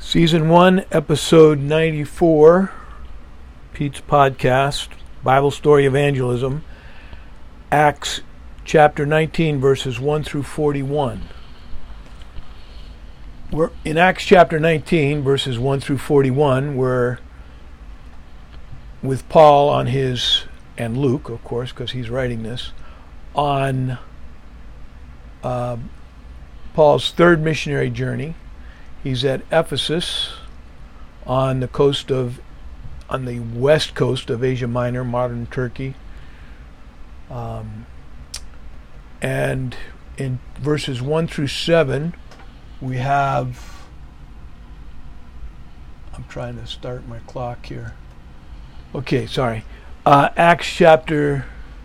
Season 1, Episode 94, Pete's Podcast, Bible Story Evangelism, Acts chapter 19, verses 1 through 41. We're in Acts chapter 19, verses 1 through 41, we're with Paul on his, and Luke, of course, because he's writing this, on Paul's third missionary journey. He's at Ephesus on the west coast of Asia Minor, modern Turkey. And in verses 1 through 7, we have, I'm trying to start my clock here. Okay, sorry. Acts chapter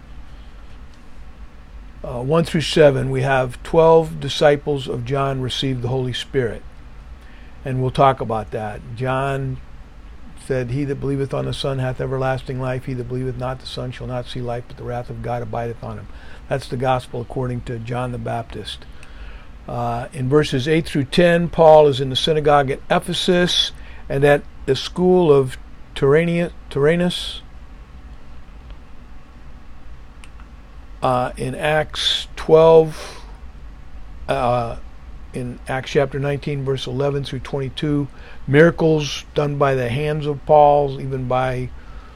1 through 7, we have 12 disciples of John received the Holy Spirit. And we'll talk about that. John said, "He that believeth on the Son hath everlasting life. He that believeth not the Son shall not see life, but the wrath of God abideth on him." That's the gospel according to John the Baptist. In verses 8 through 10, Paul is in the synagogue at Ephesus and at the school of Tyrannus. In Acts 12, in Acts chapter 19, verse 11 through 22, miracles done by the hands of Paul, even by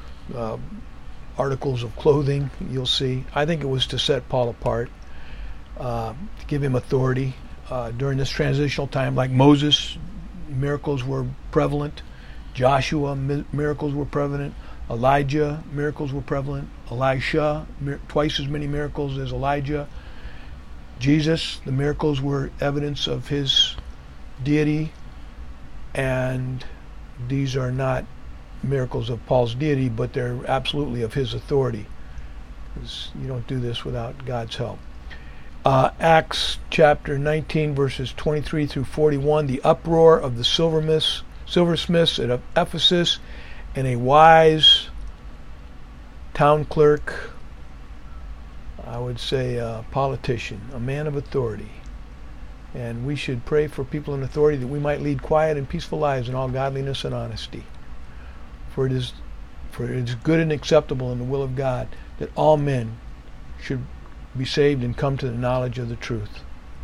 articles of clothing, you'll see. I think it was to set Paul apart, to give him authority during this transitional time. Like Moses, miracles were prevalent. Joshua, miracles were prevalent. Elijah, miracles were prevalent. Elisha, twice as many miracles as Elijah. Jesus, the miracles were evidence of his deity, and these are not miracles of Paul's deity, but they're absolutely of his authority. You don't do this without God's help. Acts chapter 19, verses 23 through 41, the uproar of the silversmiths at Ephesus, and a wise town clerk, I would say a politician, a man of authority. And we should pray for people in authority that we might lead quiet and peaceful lives in all godliness and honesty. For it is good and acceptable in the will of God that all men should be saved and come to the knowledge of the truth.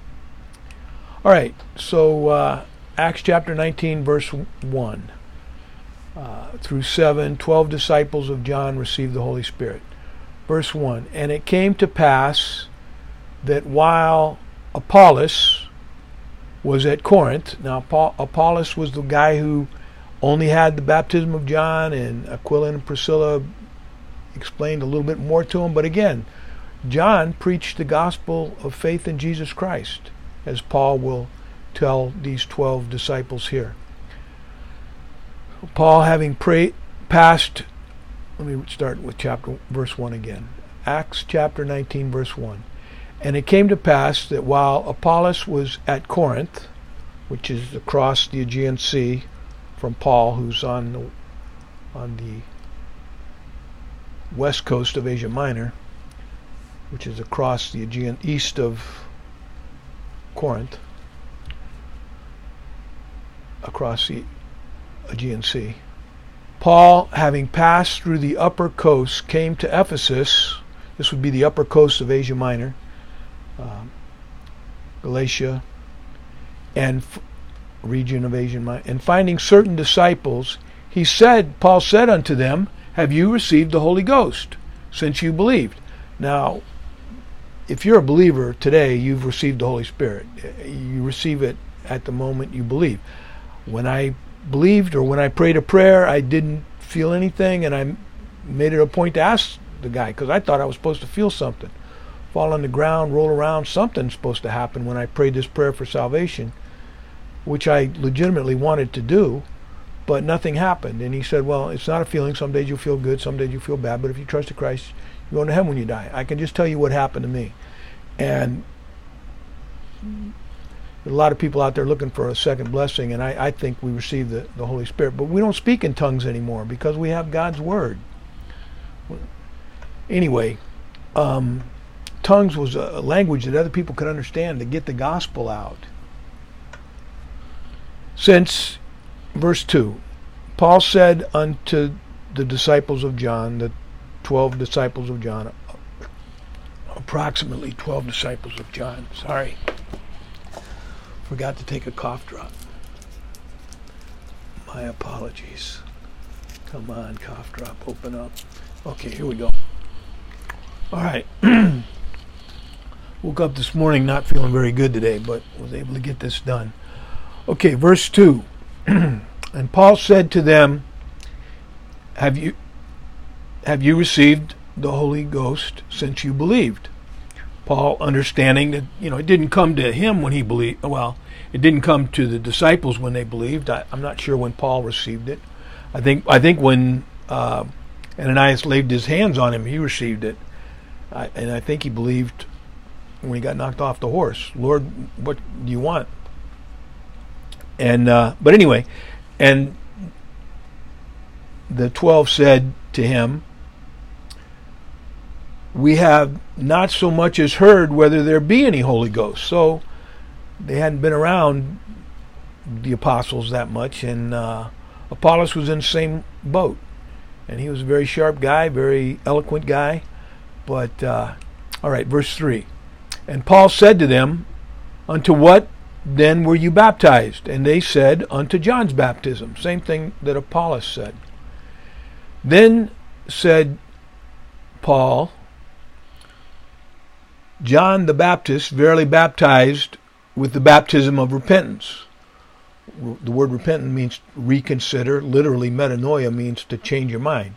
All right, so Acts chapter 19, verse 1 through 7, 12 disciples of John received the Holy Spirit. Verse 1, and it came to pass that while Apollos was at Corinth, now Apollos was the guy who only had the baptism of John, and Aquila and Priscilla explained a little bit more to him, but again, John preached the gospel of faith in Jesus Christ, as Paul will tell these 12 disciples here. Paul, having passed, let me start with verse 1 again. Acts chapter 19, verse 1. And it came to pass that while Apollos was at Corinth, which is across the Aegean Sea from Paul, who's on the west coast of Asia Minor, which is across the Aegean, east of Corinth, across the Aegean Sea. Paul, having passed through the upper coast, came to Ephesus. This would be the upper coast of Asia Minor, Galatia, and region of Asia Minor. And finding certain disciples, Paul said unto them, "Have you received the Holy Ghost, since you believed?" Now, if you're a believer today, you've received the Holy Spirit. You receive it at the moment you believe. When I believed, or when I prayed a prayer, I didn't feel anything, and I made it a point to ask the guy, because I thought I was supposed to feel something. Fall on the ground, roll around, something's supposed to happen when I prayed this prayer for salvation, which I legitimately wanted to do, but nothing happened. And he said, well, it's not a feeling. Some days you'll feel good, some days you'll feel bad, but if you trust in Christ, you're going to heaven when you die. I can just tell you what happened to me. And a lot of people out there looking for a second blessing, and I think we receive the Holy Spirit. But we don't speak in tongues anymore because we have God's Word. Anyway, tongues was a language that other people could understand to get the gospel out. Since verse 2. Paul said unto the disciples of John, the 12 disciples of John, approximately 12 disciples of John. Sorry. Forgot to take a cough drop. My apologies. Come on, cough drop, open up. Okay, here we go. All right. Woke up this morning not feeling very good today, but was able to get this done. Okay, verse 2. And Paul said to them, Have you received the Holy Ghost since you believed? Paul, understanding that, it didn't come to him when he believed. Well, it didn't come to the disciples when they believed. I'm not sure when Paul received it. I think when Ananias laid his hands on him, he received it. And I think he believed when he got knocked off the horse. Lord, what do you want? And but anyway, and the 12 said to him, we have not so much as heard whether there be any Holy Ghost. So they hadn't been around the apostles that much, and Apollos was in the same boat. And he was a very sharp guy, very eloquent guy. But, all right, verse 3. And Paul said to them, unto what then were you baptized? And they said, unto John's baptism. Same thing that Apollos said. Then said Paul, John the Baptist verily baptized with the baptism of repentance. The word repentance means reconsider. Literally, metanoia means to change your mind.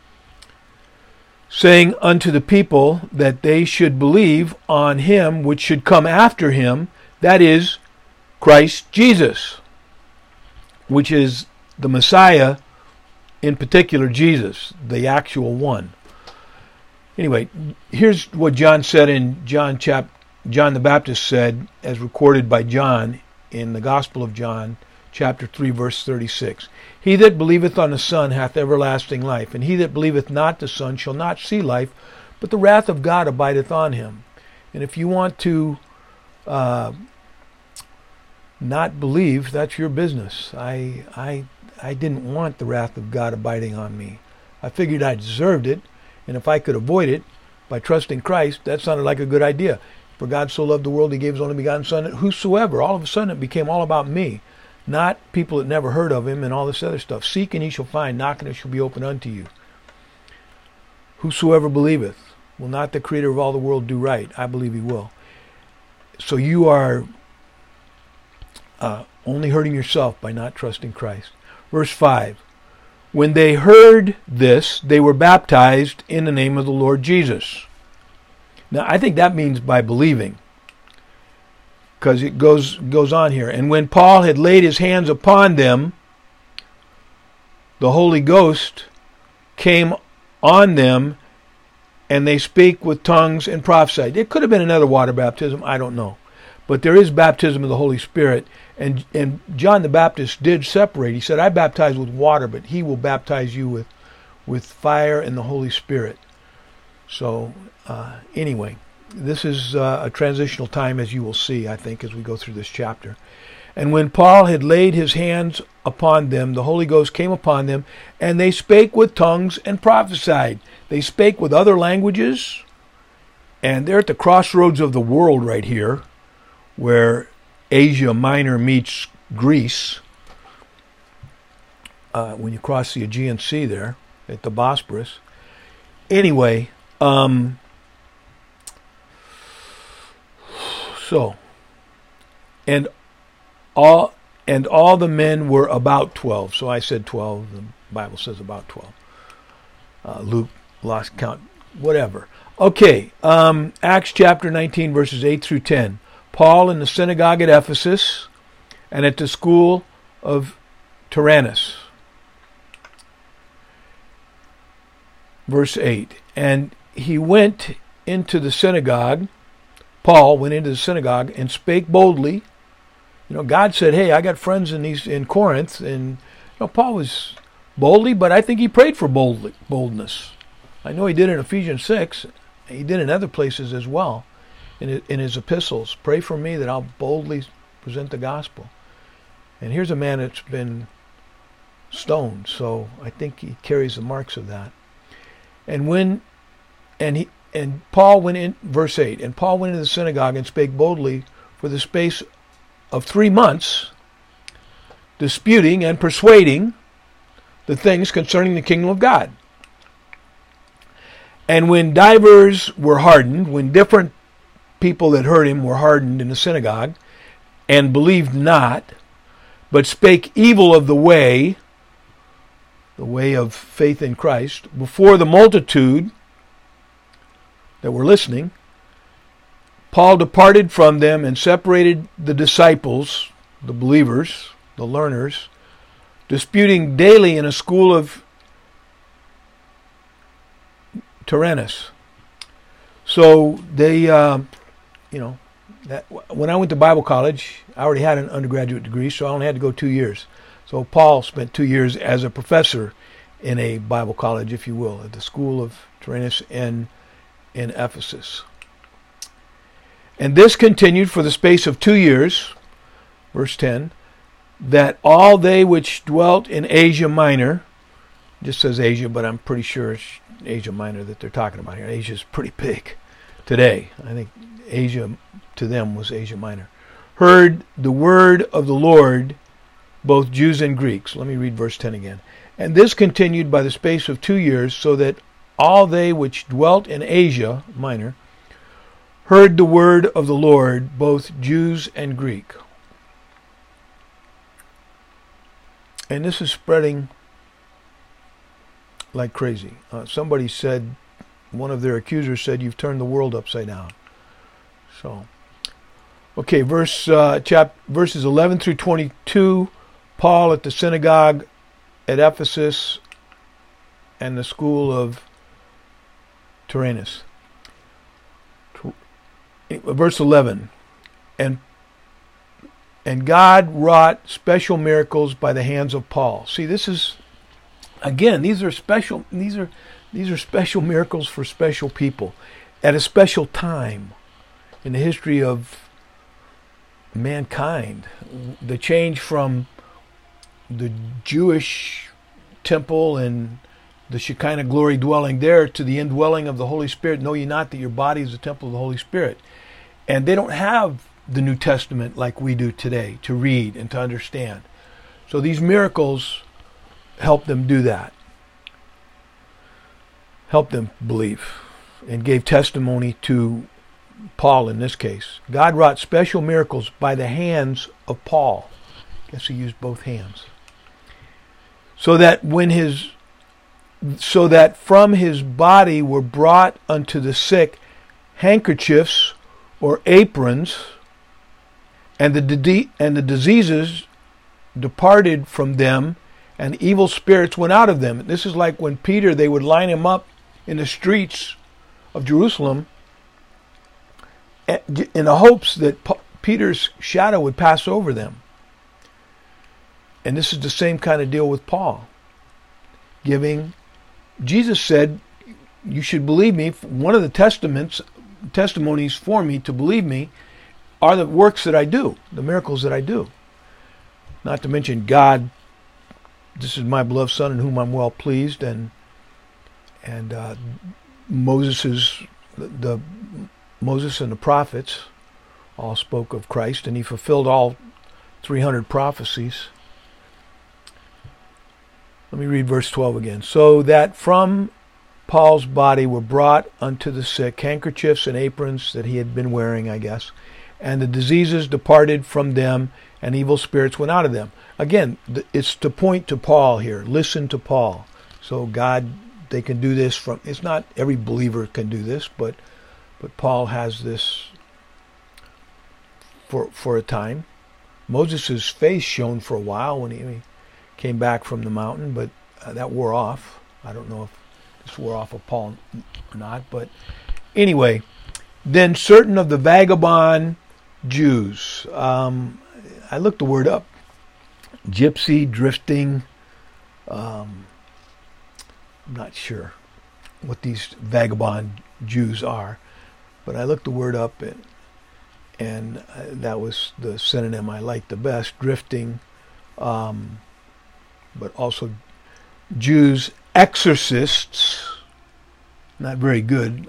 Saying unto the people that they should believe on him which should come after him, that is, Christ Jesus, which is the Messiah, in particular Jesus, the actual one. Anyway, here's what John said in John the Baptist said, as recorded by John in the Gospel of John, chapter 3, verse 36. He that believeth on the Son hath everlasting life, and he that believeth not the Son shall not see life, but the wrath of God abideth on him. And if you want to not believe, that's your business. I didn't want the wrath of God abiding on me. I figured I deserved it, and if I could avoid it by trusting Christ, that sounded like a good idea. For God so loved the world, he gave his only begotten Son, that whosoever, all of a sudden it became all about me, not people that never heard of him and all this other stuff. Seek and ye shall find, knock and it shall be opened unto you. Whosoever believeth, will not the Creator of all the world do right? I believe he will. So you are only hurting yourself by not trusting Christ. Verse 5. When they heard this, they were baptized in the name of the Lord Jesus. Now, I think that means by believing, because it goes on here. And when Paul had laid his hands upon them, the Holy Ghost came on them, and they spake with tongues and prophesied. It could have been another water baptism, I don't know. But there is baptism of the Holy Spirit. And John the Baptist did separate. He said, I baptize with water, but he will baptize you with fire and the Holy Spirit. So, anyway, this is a transitional time, as you will see, I think, as we go through this chapter. And when Paul had laid his hands upon them, the Holy Ghost came upon them, and they spake with tongues and prophesied. They spake with other languages, and they're at the crossroads of the world right here, where Asia Minor meets Greece, when you cross the Aegean Sea there, at the Bosporus. Anyway, so, and all the men were about 12. So I said 12. The Bible says about 12. Luke lost count. Whatever. Okay. Acts chapter 19, verses 8 through 10. Paul in the synagogue at Ephesus and at the school of Tyrannus. Verse 8. And he went into the synagogue. Paul went into the synagogue and spake boldly. God said, hey, I got friends in Corinth. And Paul was boldly, but I think he prayed for boldness. I know he did in Ephesians 6. He did in other places as well, in his epistles. Pray for me that I'll boldly present the gospel. And here's a man that's been stoned. So I think he carries the marks of that. And Paul went in, verse 8, and Paul went into the synagogue and spake boldly for the space of 3 months, disputing and persuading the things concerning the kingdom of God. And when divers were hardened, when different people that heard him were hardened in the synagogue, and believed not, but spake evil of the way of faith in Christ, before the multitude that were listening, Paul departed from them and separated the disciples, the believers, the learners, disputing daily in a school of Tyrannus. So they, when I went to Bible college, I already had an undergraduate degree, so I only had to go 2 years. So Paul spent 2 years as a professor in a Bible college, if you will, at the school of Tyrannus in Ephesus. And this continued for the space of 2 years, verse 10, that all they which dwelt in Asia Minor, just says Asia, but I'm pretty sure it's Asia Minor that they're talking about here. Asia is pretty big today. I think Asia to them was Asia Minor. Heard the word of the Lord, both Jews and Greeks. Let me read verse 10 again. And this continued by the space of 2 years, so that all they which dwelt in Asia Minor heard the word of the Lord, both Jews and Greek. And this is spreading like crazy. Somebody said, one of their accusers said, you've turned the world upside down. So, okay, verses 11 through 22, Paul at the synagogue at Ephesus and the school of Tyrannus. Verse 11, and God wrought special miracles by the hands of Paul. See, this is, again, these are special miracles for special people at a special time in the history of mankind. The change from the Jewish temple and the Shekinah glory dwelling there to the indwelling of the Holy Spirit. Know ye not that your body is the temple of the Holy Spirit? And they don't have the New Testament like we do today to read and to understand. So these miracles help them do that. Help them believe and gave testimony to Paul in this case. God wrought special miracles by the hands of Paul. I guess he used both hands. So that from his body were brought unto the sick handkerchiefs or aprons, and the diseases departed from them, and evil spirits went out of them. This is like when Peter, they would line him up in the streets of Jerusalem in the hopes that Peter's shadow would pass over them. And this is the same kind of deal with Paul. Jesus said, you should believe me. One of the testimonies for me to believe me are the works that I do, the miracles that I do. Not to mention God, this is my beloved Son in whom I'm well pleased, and Moses and the prophets all spoke of Christ, and he fulfilled all 300 prophecies. Let me read verse 12 again. So that from Paul's body were brought unto the sick handkerchiefs and aprons that he had been wearing, I guess, and the diseases departed from them, and evil spirits went out of them. Again, it's to point to Paul here. Listen to Paul. So God, they can do this from, it's not every believer can do this, but Paul has this for a time. Moses' face shone for a while when he came back from the mountain, but that wore off. I don't know if this wore off of Paul or not, but anyway, then certain of the vagabond Jews, I looked the word up, gypsy, drifting, I'm not sure what these vagabond Jews are, but I looked the word up, and that was the synonym I liked the best, drifting, but also Jews exorcists. Not very good.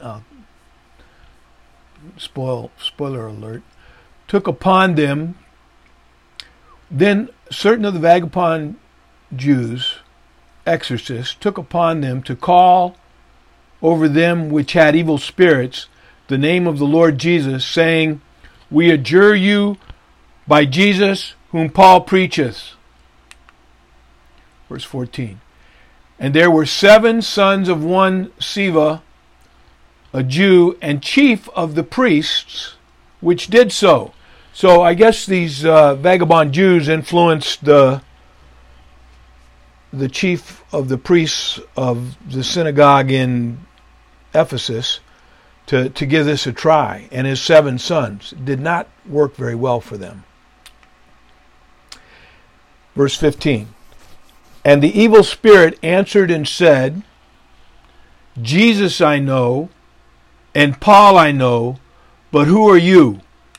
Spoiler alert. Took upon them. Then certain of the vagabond Jews, exorcists, took upon them to call over them which had evil spirits the name of the Lord Jesus, saying, We adjure you by Jesus whom Paul preacheth. Verse 14. And there were 7 sons of one Sceva, a Jew, and chief of the priests, which did so. So I guess these vagabond Jews influenced the chief of the priests of the synagogue in Ephesus to give this a try. And his 7 sons. It did not work very well for them. Verse 15. And the evil spirit answered and said, Jesus I know, and Paul I know, but who are you?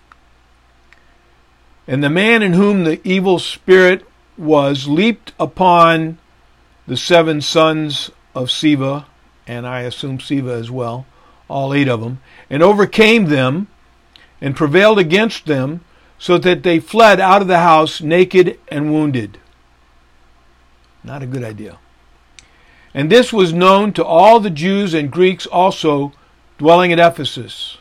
And the man in whom the evil spirit was leaped upon the 7 sons of Sceva, and I assume Sceva as well, all 8 of them, and overcame them, and prevailed against them, so that they fled out of the house naked and wounded. Not a good idea. And this was known to all the Jews and Greeks also dwelling at Ephesus.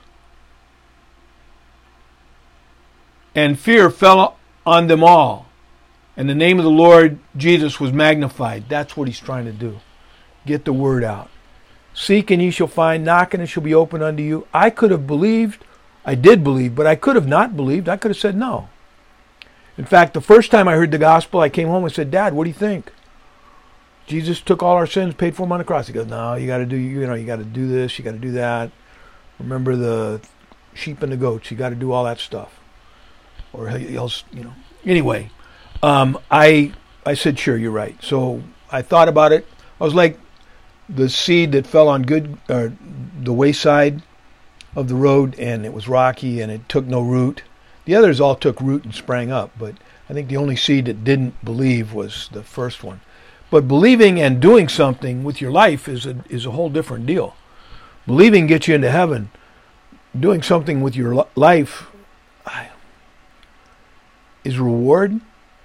And fear fell on them all. And the name of the Lord Jesus was magnified. That's what he's trying to do. Get the word out. Seek and ye shall find. Knock and it shall be opened unto you. I could have believed. I did believe, but I could have not believed. I could have said no. In fact, the first time I heard the gospel, I came home and said, Dad, what do you think? Jesus took all our sins, paid for them on the cross. He goes, no, you got to do, you got to do this, you got to do that. Remember the sheep and the goats. You got to do all that stuff. Or else, Anyway, I said, sure, you're right. So I thought about it. I was like the seed that fell on the wayside of the road, and it was rocky, and it took no root. The others all took root and sprang up, but I think the only seed that didn't believe was the first one. But believing and doing something with your life is a whole different deal. Believing gets you into heaven. Doing something with your life is reward.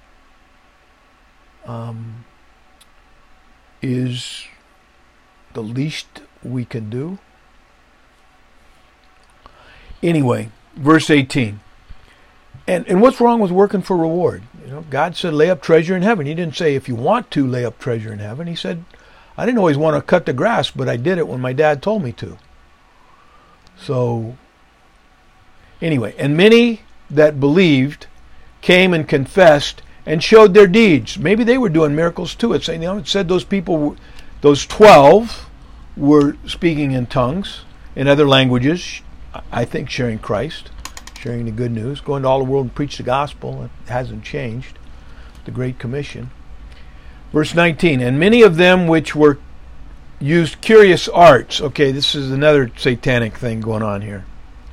Is the least we can do. Anyway, verse 18. And what's wrong with working for reward? God said, lay up treasure in heaven. He didn't say, if you want to lay up treasure in heaven. He said, I didn't always want to cut the grass, but I did it when my dad told me to. So, anyway, and many that believed came and confessed and showed their deeds. Maybe they were doing miracles too. It said those people, those 12, were speaking in tongues, in other languages, I think sharing Christ. Sharing the good news, going to all the world and preach the gospel. It hasn't changed. The Great Commission. Verse 19, and many of them which were used curious arts. Okay, this is another satanic thing going on here.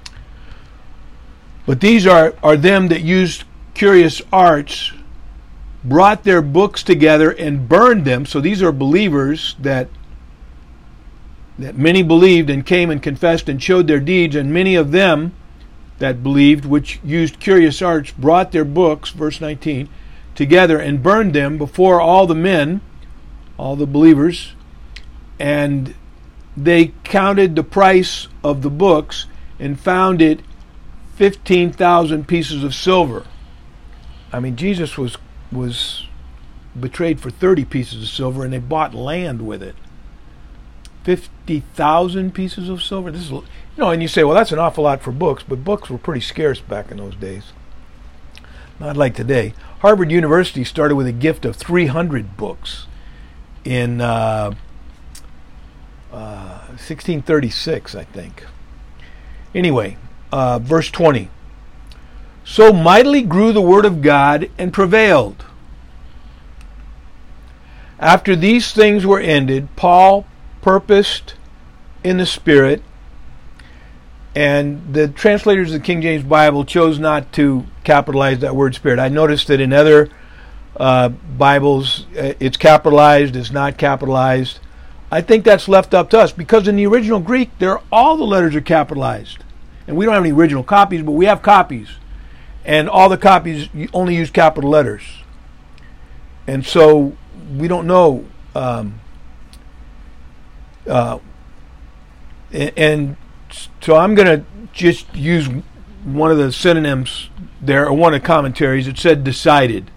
But these are them that used curious arts, brought their books together and burned them. So these are believers that many believed and came and confessed and showed their deeds, and many of them that believed, which used curious arts, brought their books, verse 19, together and burned them before all the men, all the believers, and they counted the price of the books and found it 15,000 pieces of silver. I mean, Jesus was betrayed for 30 pieces of silver, and they bought land with it. 50,000 pieces of silver. This is, and you say, well, that's an awful lot for books, but books were pretty scarce back in those days. Not like today. Harvard University started with a gift of 300 books in 1636, I think. Anyway, verse 20. So mightily grew the word of God and prevailed. After these things were ended, Paul purposed in the Spirit, and the translators of the King James Bible chose not to capitalize that word Spirit. I noticed that in other Bibles, it's capitalized, it's not capitalized. I think that's left up to us, because in the original Greek, all the letters are capitalized. And we don't have any original copies, but we have copies. And all the copies only use capital letters. And so we don't know. And so I'm going to just use one of the synonyms there, or one of the commentaries. It said decided.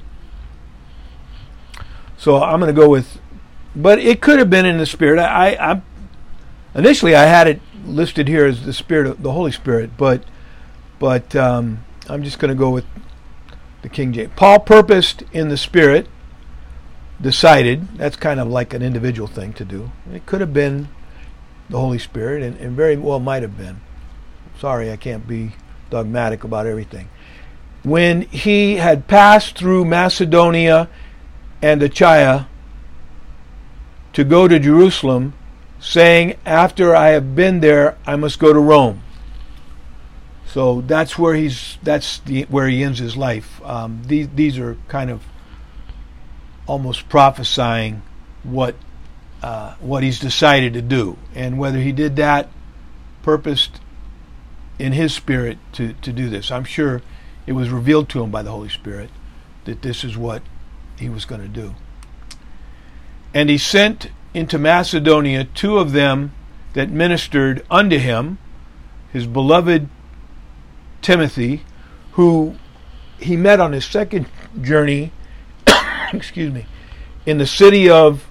So I'm going to go with, but it could have been in the Spirit. I initially I had it listed here as the Spirit of the Holy Spirit, but I'm just going to go with the King James. Paul purposed in the Spirit, decided. That's kind of like an individual thing to do. It could have been the Holy Spirit, and very well might have been. Sorry, I can't be dogmatic about everything. When he had passed through Macedonia and Achaia to go to Jerusalem, saying, after I have been there, I must go to Rome. So that's where where he ends his life. These are kind of almost prophesying what he's decided to do, and whether he did that purposed in his spirit to do this. I'm sure it was revealed to him by the Holy Spirit that this is what he was going to do. And he sent into Macedonia 2 of them that ministered unto him, his beloved Timothy, who he met on his second journey excuse me, in the city of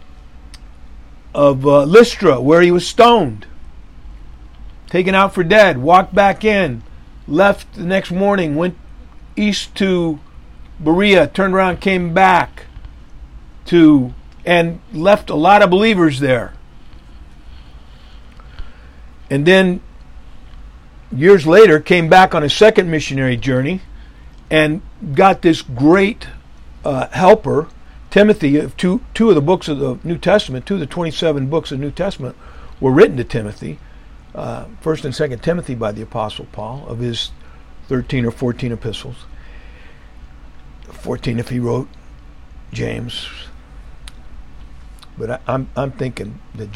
Lystra, where he was stoned, taken out for dead, walked back in, left the next morning, went east to Berea, turned around, came back and left a lot of believers there. And then years later came back on a second missionary journey and got this great helper, Timothy. Two of the books of the New Testament, 2 of the 27 books of the New Testament were written to Timothy. 1st and 2nd Timothy by the Apostle Paul, of his 13 or 14 epistles. 14 if he wrote James. But I'm thinking that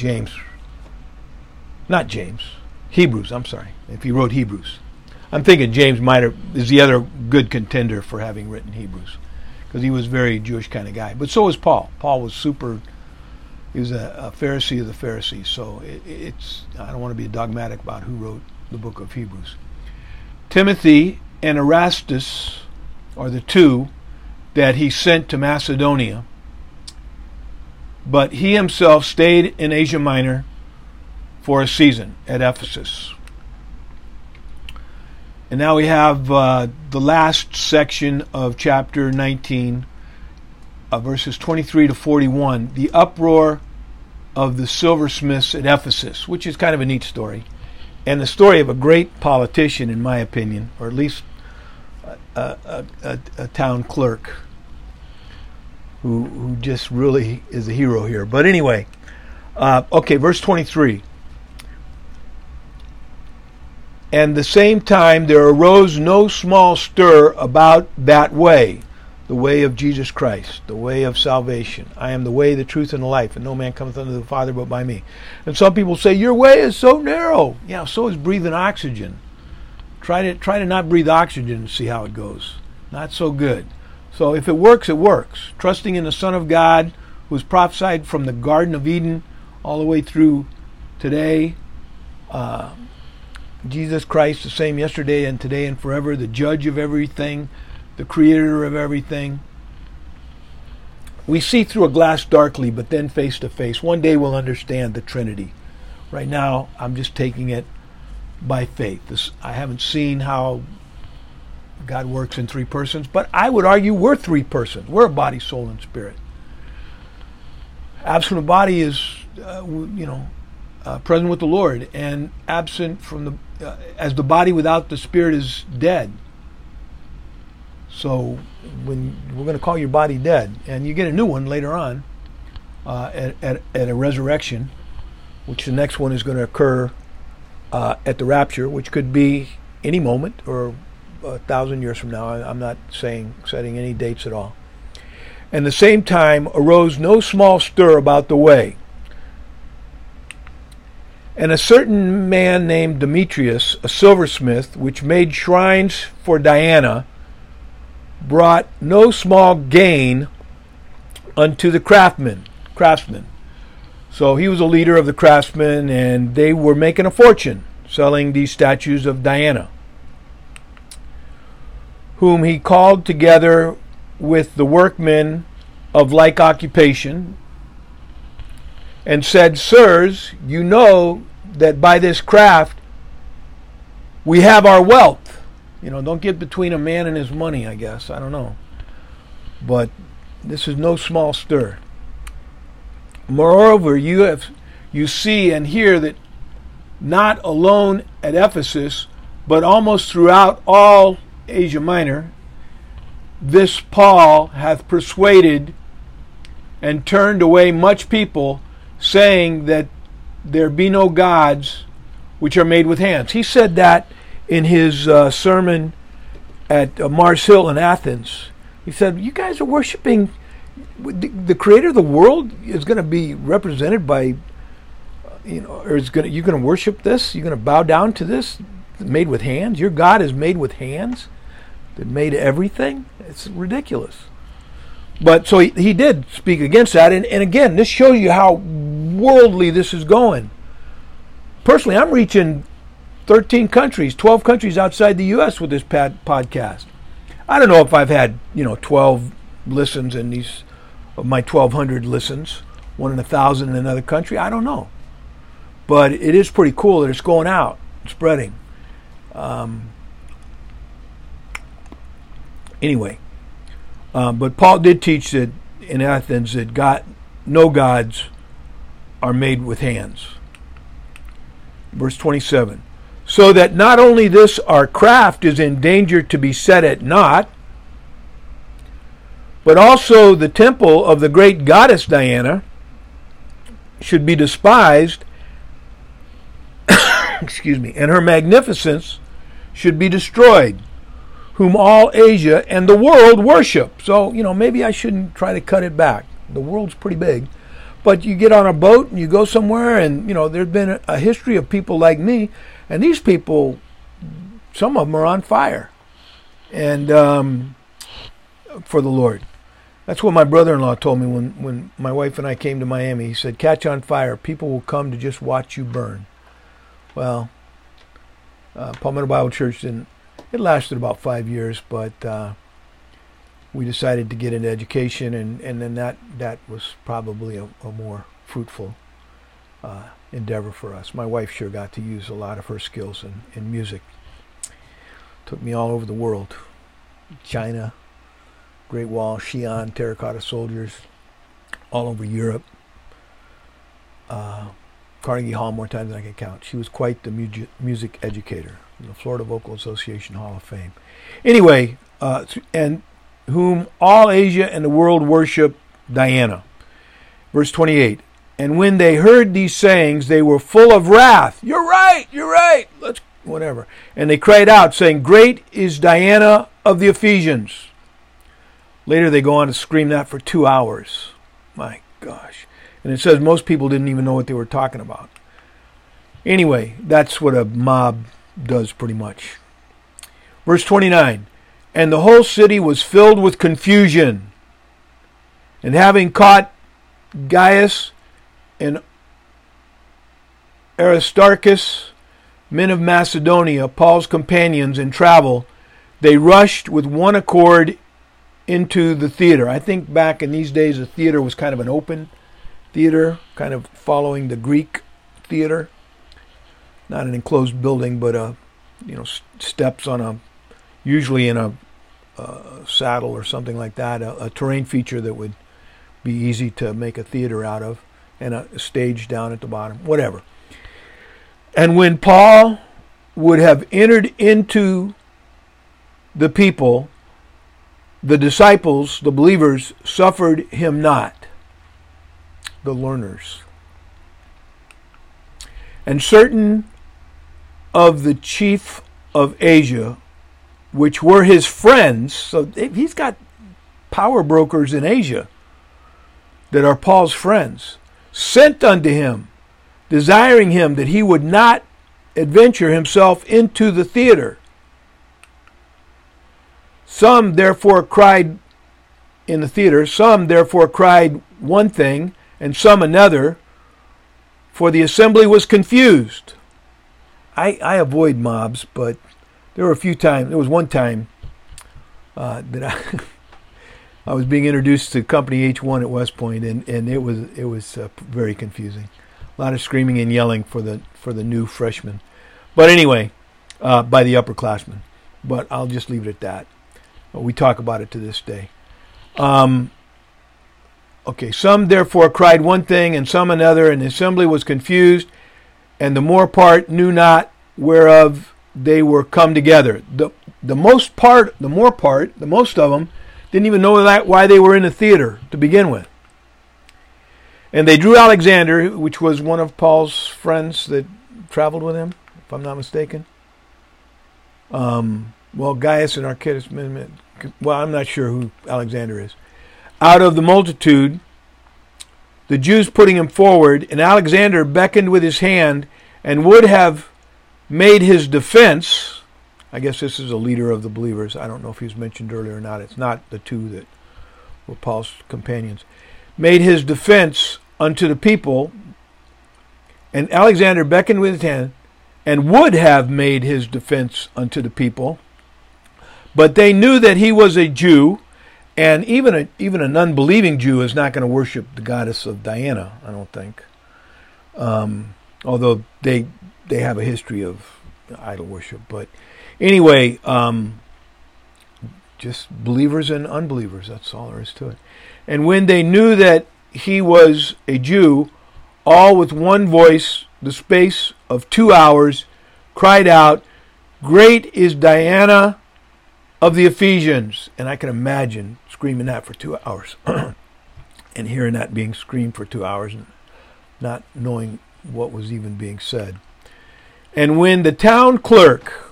Hebrews, I'm sorry, if he wrote Hebrews. I'm thinking James is the other good contender for having written Hebrews, because he was a very Jewish kind of guy. But so was Paul. Paul was he was a Pharisee of the Pharisees. So I don't want to be dogmatic about who wrote the book of Hebrews. Timothy and Erastus are the 2 that he sent to Macedonia. But he himself stayed in Asia Minor for a season at Ephesus. And now we have the last section of chapter 19, verses 23 to 41, the uproar of the silversmiths at Ephesus, which is kind of a neat story, and the story of a great politician, in my opinion, or at least a town clerk who just really is a hero here. But anyway, okay, verse 23. And the same time there arose no small stir about that way, the way of Jesus Christ, the way of salvation. I am the way, the truth, and the life, and no man cometh unto the Father but by me. And some people say, your way is so narrow. Yeah, so is breathing oxygen. Try to not breathe oxygen and see how it goes. Not so good. So if it works, it works. Trusting in the Son of God, who was prophesied from the Garden of Eden all the way through today. Jesus Christ, the same yesterday and today and forever, the judge of everything, the creator of everything. We see through a glass darkly, but then face to face. One day we'll understand the Trinity. Right now, I'm just taking it by faith. I haven't seen how God works in 3 persons, but I would argue we're 3 persons. We're a body, soul, and spirit. Absent of body is, present with the Lord, and absent from the as the body without the spirit is dead. So when we're going to call your body dead, and you get a new one later on at a resurrection, which the next one is going to occur at the rapture, which could be any moment or 1,000 years from now. I'm not setting any dates at all. And the same time arose no small stir about the way. And a certain man named Demetrius, a silversmith, which made shrines for Diana, brought no small gain unto the craftsmen. So he was a leader of the craftsmen, and they were making a fortune selling these statues of Diana, whom he called together with the workmen of like occupation, and said, Sirs, you know that by this craft we have our wealth. Don't get between a man and his money, I guess. I don't know. But this is no small stir. Moreover, you see and hear that not alone at Ephesus, but almost throughout all Asia Minor, this Paul hath persuaded and turned away much people, saying that there be no gods which are made with hands. He said that in his sermon at Mars Hill in Athens. He said, you guys are worshiping the creator of the world is going to be represented by, or you're going to worship this? You're going to bow down to this made with hands? Your God is made with hands that made everything? It's ridiculous. But so he did speak against that. And again, this shows you how worldly this is going. Personally, I'm reaching 13 countries, 12 countries outside the U.S. with this podcast. I don't know if I've had, 12 listens in these, of my 1,200 listens, 1 in 1,000 in another country. I don't know. But it is pretty cool that it's going out, spreading. Anyway, but Paul did teach that in Athens that no gods are made with hands. Verse 27. So that not only this our craft is in danger to be set at naught, but also the temple of the great goddess Diana should be despised, excuse me, and her magnificence should be destroyed, whom all Asia and the world worship. So, maybe I shouldn't try to cut it back. The world's pretty big. But you get on a boat and you go somewhere, and, there's been a history of people like me, and these people, some of them are on fire, and for the Lord. That's what my brother-in-law told me when my wife and I came to Miami. He said, catch on fire. People will come to just watch you burn. Well, Palmetto Bible Church it lasted about 5 years, but we decided to get into education, and then that was probably a more fruitful endeavor for us. My wife sure got to use a lot of her skills in music. Took me all over the world. China, Great Wall, Xi'an, terracotta soldiers, all over Europe. Carnegie Hall more times than I can count. She was quite the music educator in the Florida Vocal Association Hall of Fame. Anyway, and whom all Asia and the world worship Diana. Verse 28. And when they heard these sayings, they were full of wrath. You're right. Let's whatever. And they cried out, saying, Great is Diana of the Ephesians. Later they go on to scream that for 2 hours. My gosh. And it says most people didn't even know what they were talking about. Anyway, that's what a mob does pretty much. Verse 29. And the whole city was filled with confusion. And having caught Gaius and Aristarchus, men of Macedonia, Paul's companions in travel, they rushed with one accord into the theater. I think back in these days, the theater was kind of an open theater, kind of following the Greek theater. Not an enclosed building, but steps on usually in a saddle or something like that, a terrain feature that would be easy to make a theater out of, and a stage down at the bottom, whatever. And when Paul would have entered into the people, the disciples, the believers, suffered him not, the learners. And certain of the chief of Asia, which were his friends, so he's got power brokers in Asia that are Paul's friends, sent unto him, desiring him that he would not adventure himself into the theater. Some therefore cried one thing, and some another, for the assembly was confused. I avoid mobs, but there was one time that I was being introduced to Company H1 at West Point, and it was very confusing. A lot of screaming and yelling for the new freshmen. But anyway, by the upperclassmen. But I'll just leave it at that. We talk about it to this day. Okay, some therefore cried one thing, and some another, and the assembly was confused, and the more part knew not whereof they were come together. The most of them didn't even know why they were in the theater to begin with. And they drew Alexander, which was one of Paul's friends that traveled with him, if I'm not mistaken. Gaius and Archytas, I'm not sure who Alexander is. Out of the multitude, the Jews putting him forward, and Alexander beckoned with his hand and would have made his defense. I guess this is a leader of the believers. I don't know if he was mentioned earlier or not. It's not the two that were Paul's companions. Made his defense unto the people, and Alexander beckoned with his hand and would have made his defense unto the people. But they knew that he was a Jew, and even an unbelieving Jew is not going to worship the goddess of Diana, I don't think. Although they have a history of idol worship. But anyway, just believers and unbelievers, that's all there is to it. And when they knew that he was a Jew, all with one voice, the space of 2 hours, cried out, "Great is Diana of the Ephesians." And I can imagine screaming that for 2 hours and hearing that being screamed for 2 hours and not knowing what was even being said. And when the town clerk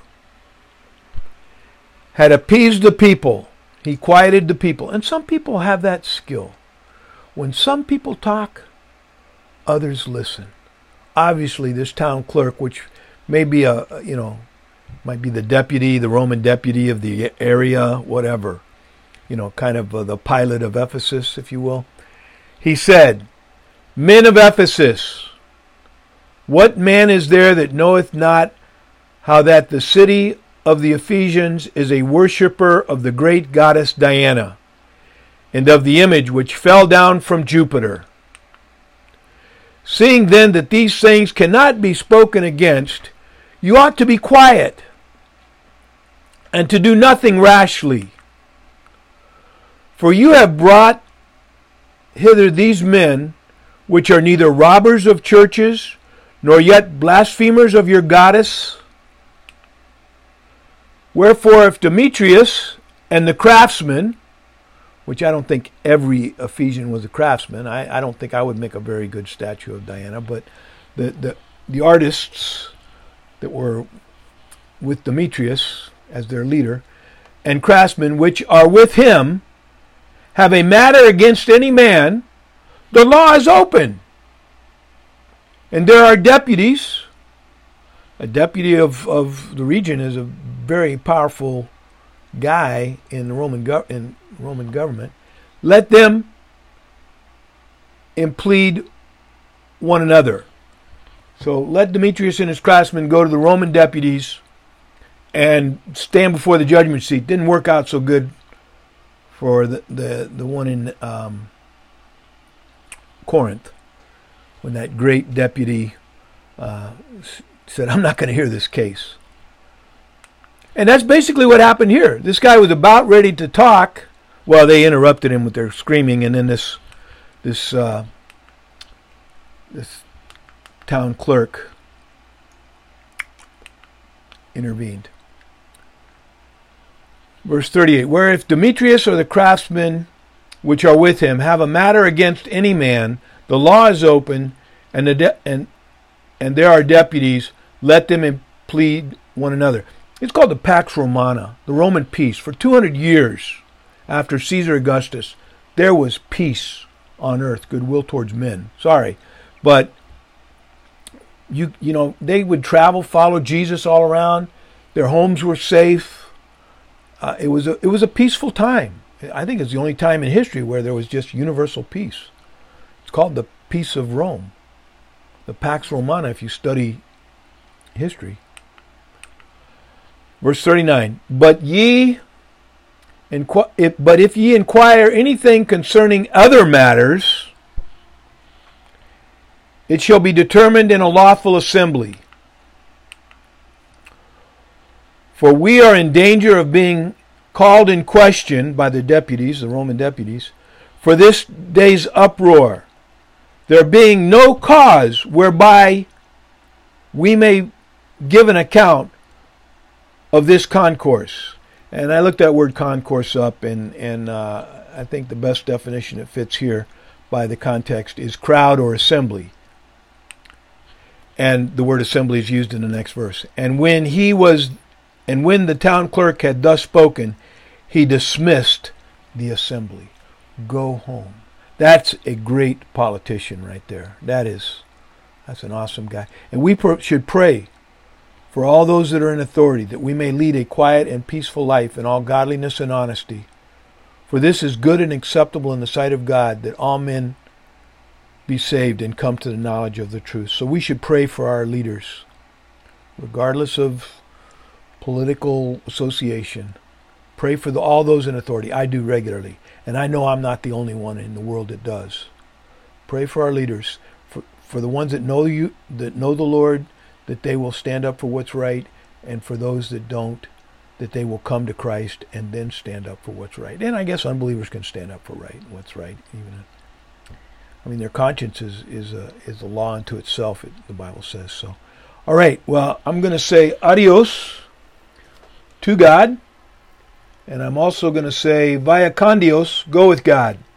had appeased the people, he quieted the people. And some people have that skill. When some people talk, others listen. Obviously, this town clerk, which may be might be the Roman deputy of the area, whatever, kind of the pilot of Ephesus, if you will. He said, "Men of Ephesus, what man is there that knoweth not how that the city of the Ephesians is a worshipper of the great goddess Diana, and of the image which fell down from Jupiter? Seeing then that these things cannot be spoken against, you ought to be quiet, and to do nothing rashly. For you have brought hither these men, which are neither robbers of churches, nor yet blasphemers of your goddess. Wherefore, if Demetrius and the craftsmen," which I don't think every Ephesian was a craftsman. I don't think I would make a very good statue of Diana, but the artists that were with Demetrius as their leader, and craftsmen which are with him, have a matter against any man, the law is open. And there are deputies. A deputy of the region is a very powerful guy in the Roman government. Let them implead one another. So let Demetrius and his craftsmen go to the Roman deputies and stand before the judgment seat. Didn't work out so good for the one in Corinth, when that great deputy said, "I'm not going to hear this case." And that's basically what happened here. This guy was about ready to talk. Well, they interrupted him with their screaming, and then this town clerk intervened. Verse 38, "Where if Demetrius or the craftsmen which are with him have a matter against any man, the law is open, and there are deputies, let them plead one another." It's called the Pax Romana, the Roman peace. For 200 years after Caesar Augustus, there was peace on earth, goodwill towards men. Sorry, but you know, they would travel, follow Jesus all around. Their homes were safe. It was a peaceful time. I think it's the only time in history where there was just universal peace. It's called the Peace of Rome, the Pax Romana, if you study history. Verse 39, but if ye inquire anything concerning other matters, it shall be determined in a lawful assembly. For we are in danger of being called in question by the deputies, the Roman deputies, for this day's uproar, there being no cause whereby we may give an account of this concourse. And I looked that word concourse up, and I think the best definition that fits here by the context is crowd or assembly. And the word assembly is used in the next verse. And when the town clerk had thus spoken, he dismissed the assembly. Go home. That's a great politician right there. That's an awesome guy. And we should pray for all those that are in authority, that we may lead a quiet and peaceful life in all godliness and honesty. For this is good and acceptable in the sight of God, that all men be saved and come to the knowledge of the truth. So we should pray for our leaders, regardless of political association. Pray for all those in authority. I do regularly, and I know I'm not the only one in the world that does. Pray for our leaders, for the ones that know you, that know the Lord, that they will stand up for what's right, and for those that don't, that they will come to Christ and then stand up for what's right. And I guess unbelievers can stand up for what's right. Their conscience is a law unto itself, the Bible says so. All right, well, I'm going to say adios to God, and I'm also going to say vaya con Dios, go with God.